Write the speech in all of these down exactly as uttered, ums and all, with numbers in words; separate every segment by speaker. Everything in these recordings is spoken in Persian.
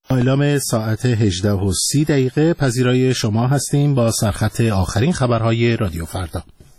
Speaker 1: اعلام ساعت هجده و سی دقیقه پذیرای شما هستیم با سرخط آخرین خبرهای رادیو فردا.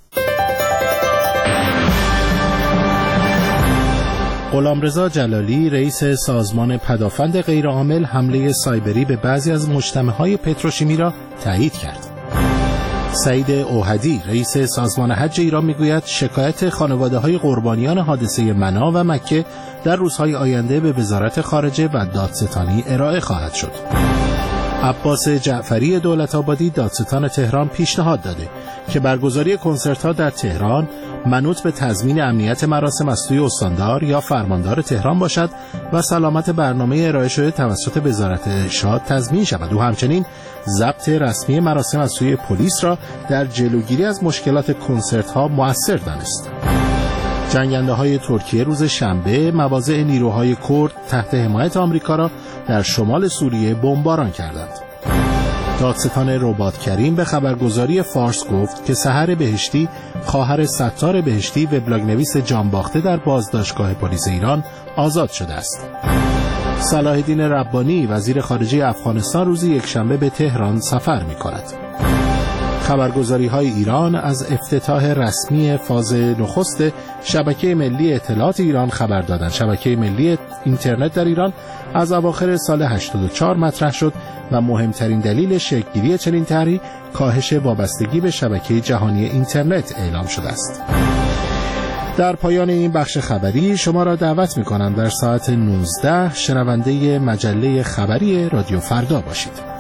Speaker 1: غلامرضا جلالی رئیس سازمان پدافند غیرعامل حمله سایبری به بعضی از مجتمع‌های پتروشیمی را تایید کرد. سعید اوحدی رئیس سازمان حج ایران میگوید شکایت خانواده‌های قربانیان حادثه منی و مکه در روزهای آینده به وزارت خارجه و دادستانی ارائه خواهد شد. عباس جعفری دولت‌آبادی دادستان تهران پیشنهاد داده که برگزاری کنسرت‌ها در تهران منوط به تضمین امنیت مراسم از سوی استاندار یا فرماندار تهران باشد و سلامت برنامه ارائه شده توسط وزارت ارشاد تضمین شود. او همچنین ضبط رسمی مراسم از سوی پلیس را در جلوگیری از مشکلات کنسرت‌ها مؤثر دانست. جنگنده‌های ترکیه روز شنبه مواضع نیروهای کرد تحت حمایت آمریکا را در شمال سوریه بمباران کردند. دادستان رباط کریم به خبرگزاری فارس گفت که سحر بهشتی خواهر ستار بهشتی وبلاگ نویس جانباخته در بازداشتگاه پلیس ایران آزاد شده است. صلاح الدین ربانی وزیر خارجه افغانستان روز یکشنبه به تهران سفر می‌کند. خبرگزاری‌های ایران از افتتاح رسمی فاز نخست شبکه ملی اطلاعات ایران خبر دادند. شبکه ملی اینترنت در ایران از اواخر سال هشتاد و چهار مطرح شد و مهمترین دلیل شکل‌گیری چنین طرحی کاهش وابستگی به شبکه جهانی اینترنت اعلام شده است. در پایان این بخش خبری شما را دعوت می‌کنم در ساعت نوزده شنونده مجله خبری رادیو فردا باشید.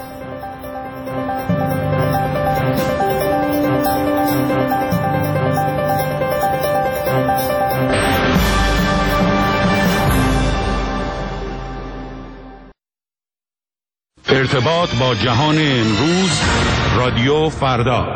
Speaker 2: ارتباط با جهان امروز رادیو فردا.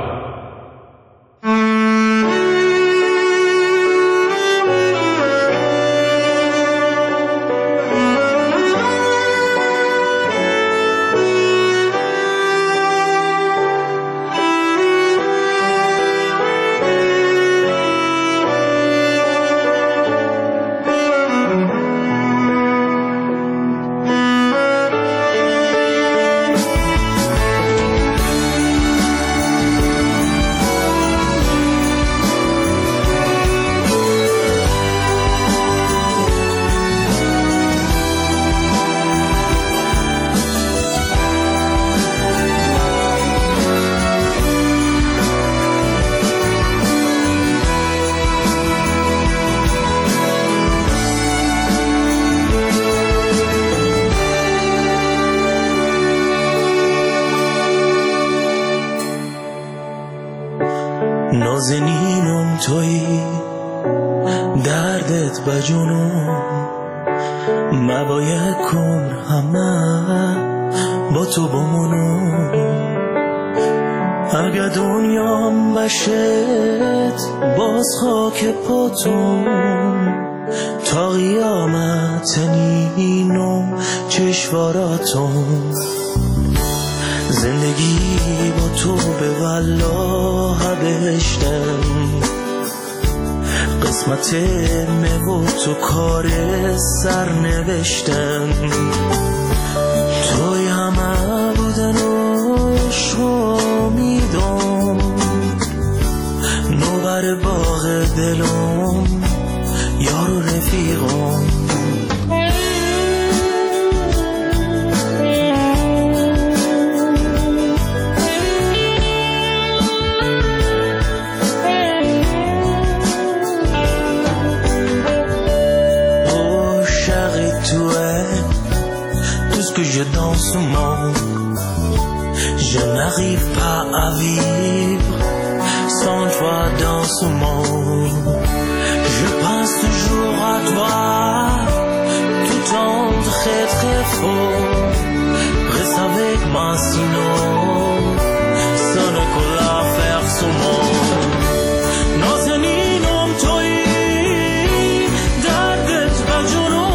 Speaker 3: نازنینم تویی دردت بجنون مباید کن همه با تو بمونم اگه دنیام بشت باز خاک پاتون تا قیامت نینم چشواراتون زندگی با تو به والله بهشتم قسمت مگو تو کار سر نوشتم توی همه بودن و شامیدم نوبر باغ دلم یار و رفیقم Je danse ce monde, je n'arrive pas à vivre sans toi dans ce monde. Je pense toujours à toi, tout en très très fort. Reste avec moi sinon, ça ne peut la faire ce monde. نازنینم تویی دردت بجنون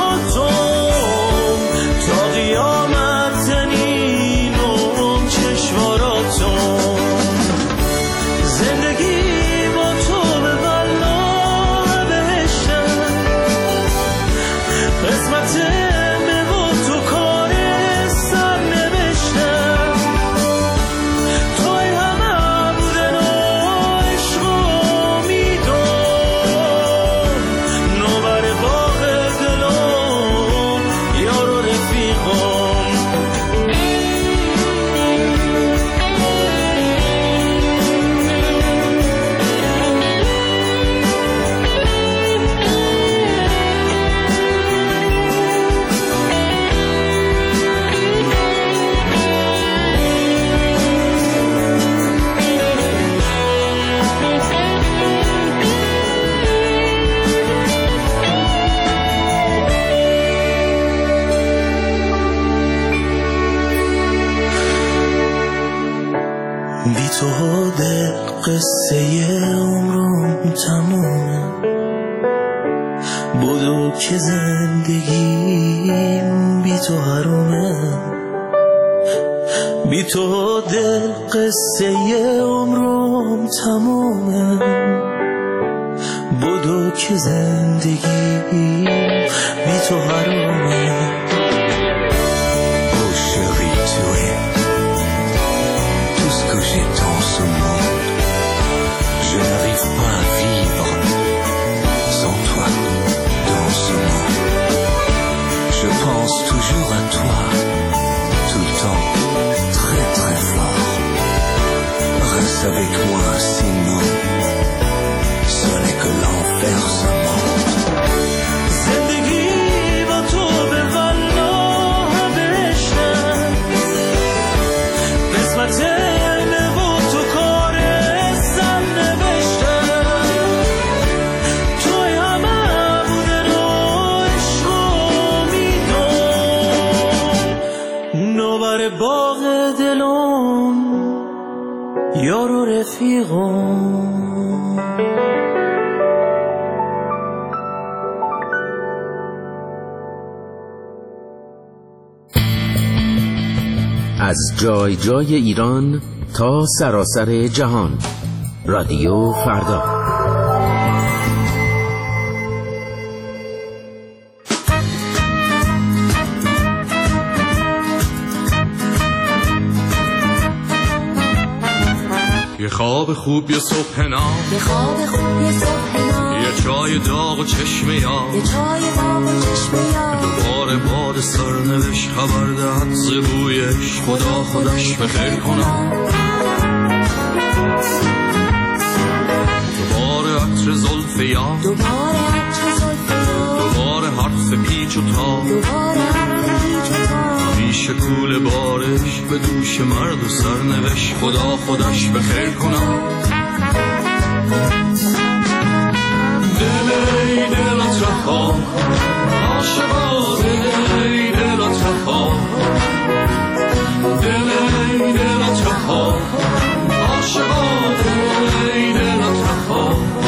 Speaker 3: چشم تو دل قصه عمرم تمومه، بدو که زندگیم بی تو حرومه، بی تو دل قصه عمرم تمومه، بدو که زندگیم بی تو حرومه.
Speaker 4: Je n'arrive pas à vivre sans toi dans ce monde. Je pense toujours à toi, tout le temps, très très fort. Reste avec moi, sinon ce n'est que l'enfer ce monde.
Speaker 3: زندگی با تو به والله بشم، قسمت یارو رفیقم.
Speaker 5: از جای جای ایران تا سراسر جهان، رادیو فردا.
Speaker 6: یه خواب خوب یه صبح نام،
Speaker 7: یه خواب خوب یه صبح نام،
Speaker 6: یه چای داغ و چشم یاد،
Speaker 7: یه چای داغ و چشم یاد،
Speaker 6: دوباره باد سرنوشت خبر دهد ز بویش، خدا خودش بخیر کنم. دوباره عطر زلف یاد،
Speaker 7: دوباره عطر زلف یاد،
Speaker 6: دوباره حرف پیچ و تاب،
Speaker 7: دوباره حرف پیچ و تاب،
Speaker 6: همیشه کول بارش به دوش مرد و سرنوشت، خدا خودش بخیر کنم. دل ای دلت رها، عاشقا دل ای دلت رها، دل ای دلت رها، عاشقا دل ای دلت رها.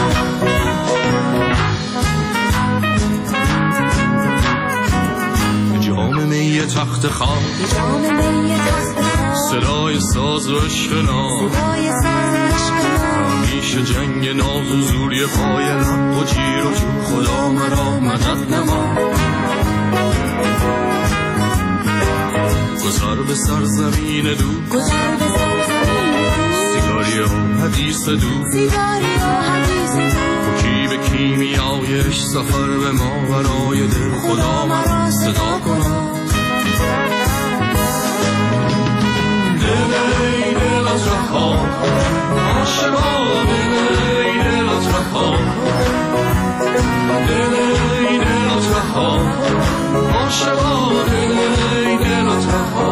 Speaker 6: جام می تخت خواب،
Speaker 7: جام می تخت خواب،
Speaker 6: صدای ساز و عشق نام،
Speaker 7: صدای ساز عشق نام،
Speaker 6: همیشه جنگ ناز و زوری پای لب و جیر و جو، خدا مرا مدد نما. گذر به سرزمین دو،
Speaker 7: گذر به سرزمین دو،
Speaker 6: سیگاری و حدیث دو،
Speaker 7: سیگاری و حدیث دو،
Speaker 6: کی به کیمیایش سفر به ما برای دل، خدا مرا صدا کنم. دل ای دلت رها، عاشقا دل ای دلت رها، دل ای دلت رها، عاشقا دل ای دلت رها.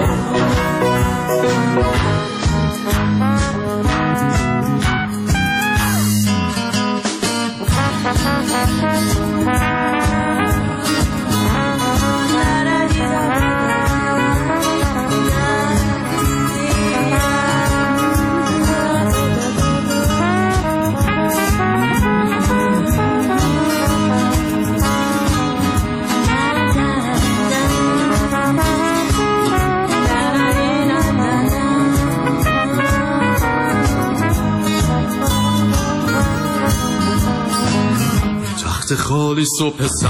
Speaker 6: خالی صبح سر،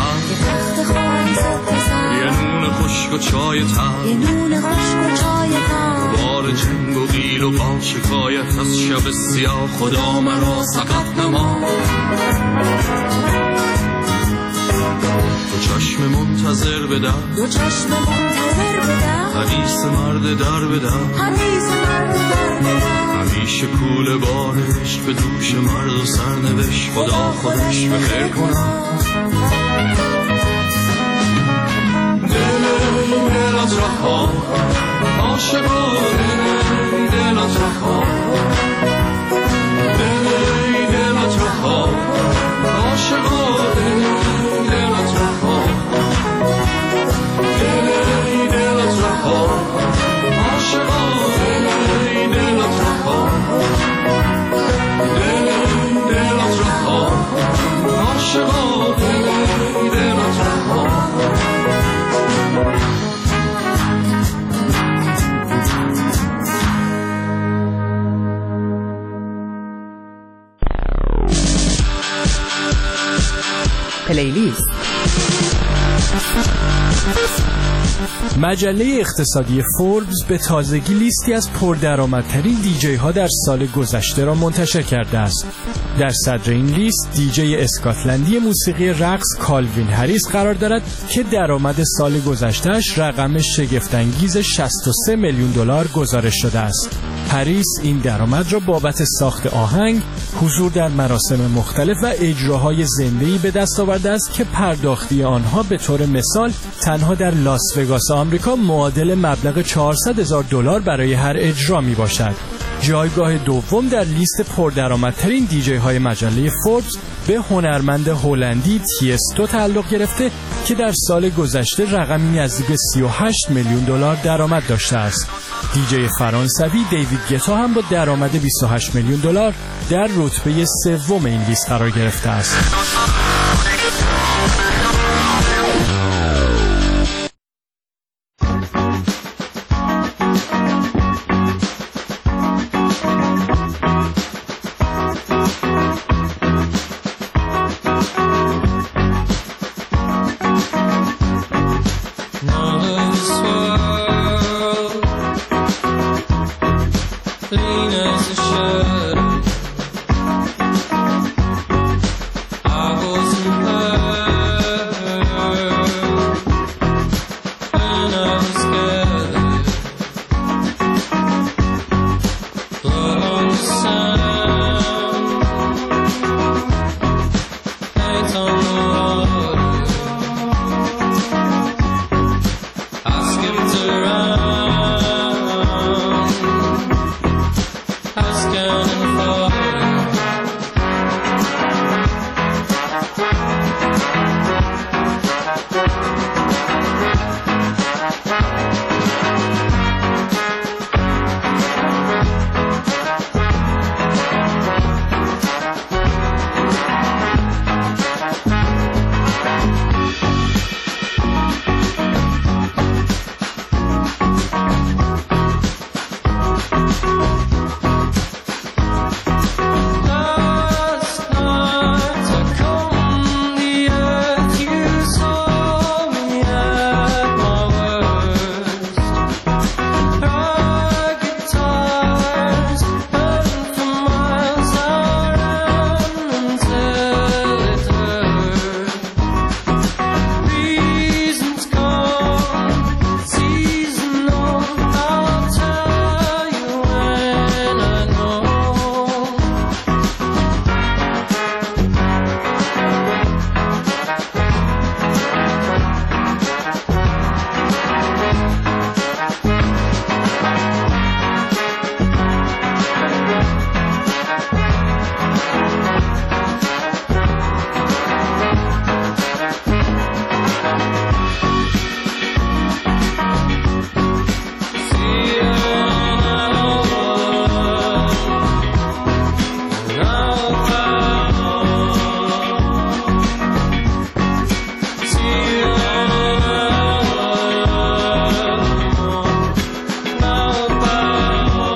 Speaker 6: یه نون خشک و چای تر،
Speaker 7: یه نون خشک و چای تر،
Speaker 6: بار جنگ و قیل و با شکایت از شب سیاه، خدا مرا سقط نما. دو چشم منتظر بدم،
Speaker 7: دو چشم منتظر بدم،
Speaker 6: حدیث مرد در بدم،
Speaker 7: حدیث مرد در بدم،
Speaker 6: همیشه کول بارش به دوش مرد و سرنوشت، خدا خودش بخیر کنم. دل ای دلت رها، عاشقا دل ای دلت رها، دل ای دلت رها، عاشقا دل ای دلت رها، دل ای دلت رها، عاشقا دل ای دلت رها.
Speaker 8: پلیلیست.
Speaker 9: مجله اقتصادی فوربس به تازگی لیستی از پردرآمدترین دیجی ها در سال گذشته را منتشر کرده است. در صدر این لیست دیجی اسکاتلندی موسیقی رقص کالوین هریس قرار دارد که درآمد سال گذشته‌اش رقم شگفت‌انگیز شصت و سه میلیون دلار گزارش شده است. هریس این درآمد را بابت ساخت آهنگ، حضور در مراسم مختلف و اجراهای زنده‌ای به دست آورده است که پرداختی آنها به طور مثال تنها در لاس وگاس آمریکا معادل مبلغ چهارصد هزار دلار برای هر اجرا می باشد. جایگاه دوم در لیست پردرآمدترین دیجی های مجله فوربس به هنرمند هلندی تیستو تعلق گرفته که در سال گذشته رقمی نزدیک سی و هشت میلیون دلار درآمد داشته است. دیجی فرانسوی دیوید گتا هم با درآمد بیست و هشت میلیون دلار در رتبه سوم این لیست قرار گرفته است.